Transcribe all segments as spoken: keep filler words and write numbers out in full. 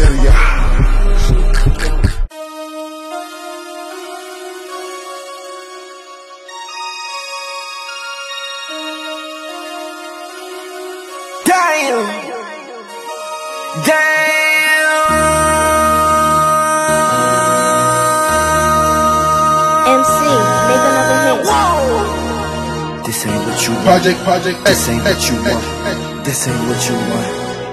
area. Damn. Damn. M C, make another hit. Whoa. This ain't what you want. Project, project, This ain't what you X, want. This ain't what you want.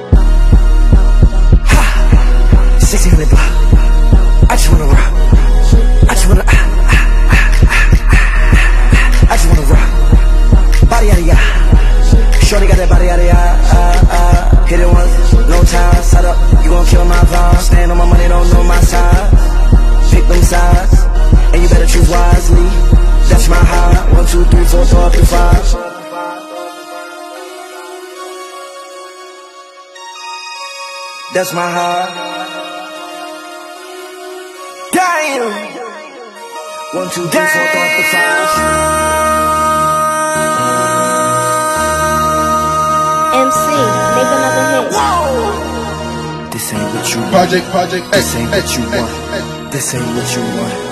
Ha! sixteen hundred block. I just wanna rock. I just wanna. Ah, ah, ah, ah, ah. I just wanna rock. Body out of ya. Shorty got that body out of ya. Uh, uh. Hit it once, no time. Side up, you gon' kill my vibe. Stand on my money, don't know my size. Pick them sides, and you better choose wisely. That's my high. One, two, three, four, four, three, five. That's my high. Damn. One, two, three, four, three, five. M C, make another hit. Whoa. This ain't what you want. project, project, This ain't what X, you X, want. This ain't what you want.